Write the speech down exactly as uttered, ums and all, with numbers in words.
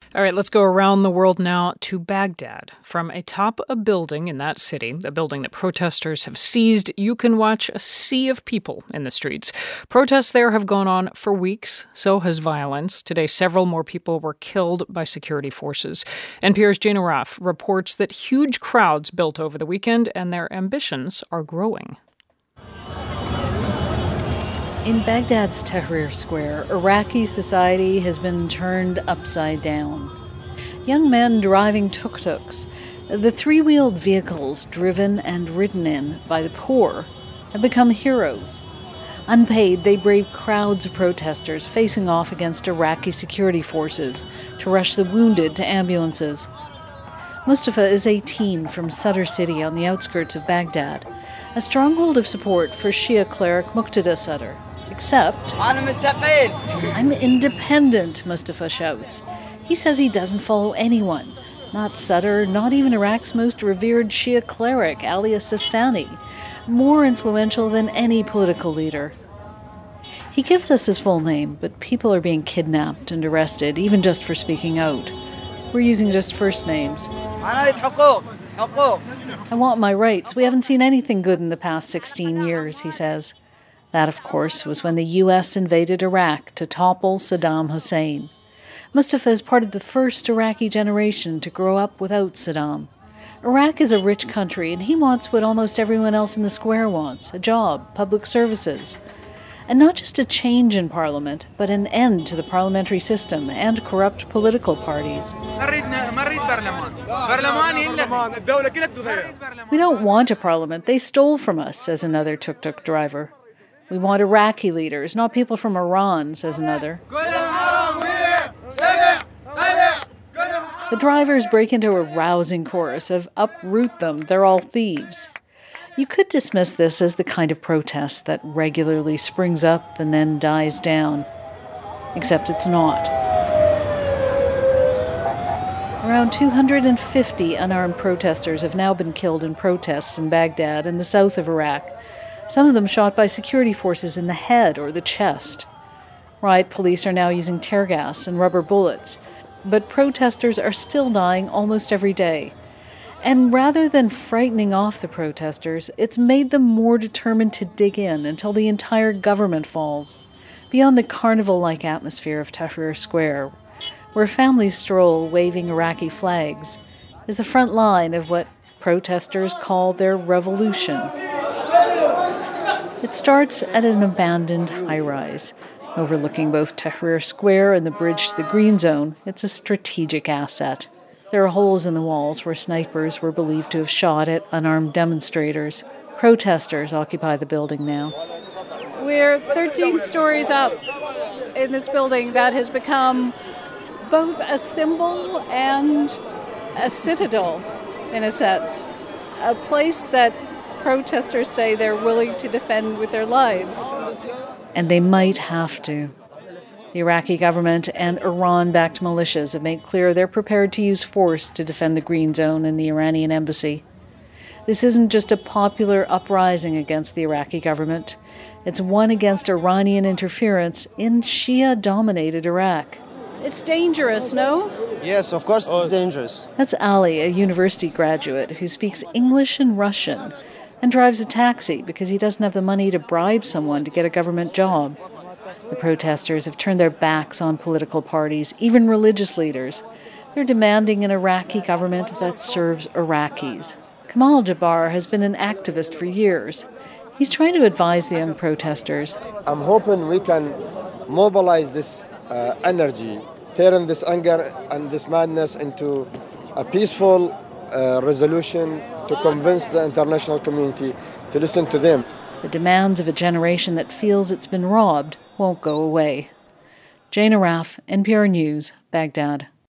All right, let's go around the world now to Baghdad. From atop a building in that city, a building that protesters have seized, you can watch a sea of people in the streets. Protests there have gone on for weeks, so has violence. Today, several more people were killed by security forces. N P R's Jane Arraf reports that huge crowds built over the weekend and their ambitions are growing. In Baghdad's Tahrir Square, Iraqi society has been turned upside down. Young men driving tuk-tuks, the three-wheeled vehicles driven and ridden in by the poor, have become heroes. Unpaid, they brave crowds of protesters facing off against Iraqi security forces to rush the wounded to ambulances. Mustafa is eighteen from Sadr city on the outskirts of Baghdad, a stronghold of support for Shia cleric Muqtada Sadr. Except, I'm independent, Mustafa shouts. He says he doesn't follow anyone, not Sadr, not even Iraq's most revered Shia cleric, Ali Sistani, more influential than any political leader. He gives us his full name, but people are being kidnapped and arrested, even just for speaking out. We're using just first names. I want my rights. We haven't seen anything good in the past sixteen years, he says. That, of course, was when the U S invaded Iraq to topple Saddam Hussein. Mustafa is part of the first Iraqi generation to grow up without Saddam. Iraq is a rich country, and he wants what almost everyone else in the square wants, a job, public services. And not just a change in parliament, but an end to the parliamentary system and corrupt political parties. We don't want a parliament. They stole from us, says another tuk-tuk driver. We want Iraqi leaders, not people from Iran, says another. The drivers break into a rousing chorus of uproot them, they're all thieves. You could dismiss this as the kind of protest that regularly springs up and then dies down. Except it's not. Around two hundred fifty unarmed protesters have now been killed in protests in Baghdad and the south of Iraq. Some of them shot by security forces in the head or the chest. Riot police are now using tear gas and rubber bullets, but protesters are still dying almost every day. And rather than frightening off the protesters, it's made them more determined to dig in until the entire government falls. Beyond the carnival-like atmosphere of Tahrir Square, where families stroll waving Iraqi flags, is the front line of what protesters call their revolution. It starts at an abandoned high-rise. Overlooking both Tahrir Square and the bridge to the Green Zone, it's a strategic asset. There are holes in the walls where snipers were believed to have shot at unarmed demonstrators. Protesters occupy the building now. We're thirteen stories up in this building that has become both a symbol and a citadel, in a sense. A place that protesters say they're willing to defend with their lives. And they might have to. The Iraqi government and Iran-backed militias have made clear they're prepared to use force to defend the Green Zone and the Iranian embassy. This isn't just a popular uprising against the Iraqi government. It's one against Iranian interference in Shia-dominated Iraq. It's dangerous, no? Yes, of course it's dangerous. That's Ali, a university graduate who speaks English and Russian and drives a taxi because he doesn't have the money to bribe someone to get a government job. The protesters have turned their backs on political parties, even religious leaders. They're demanding an Iraqi government that serves Iraqis. Kamal Jabbar has been an activist for years. He's trying to advise the young protesters. I'm hoping we can mobilize this uh, energy, turn this anger and this madness into a peaceful uh, resolution to convince the international community to listen to them. The demands of a generation that feels it's been robbed won't go away. Jane Arraf, N P R News, Baghdad.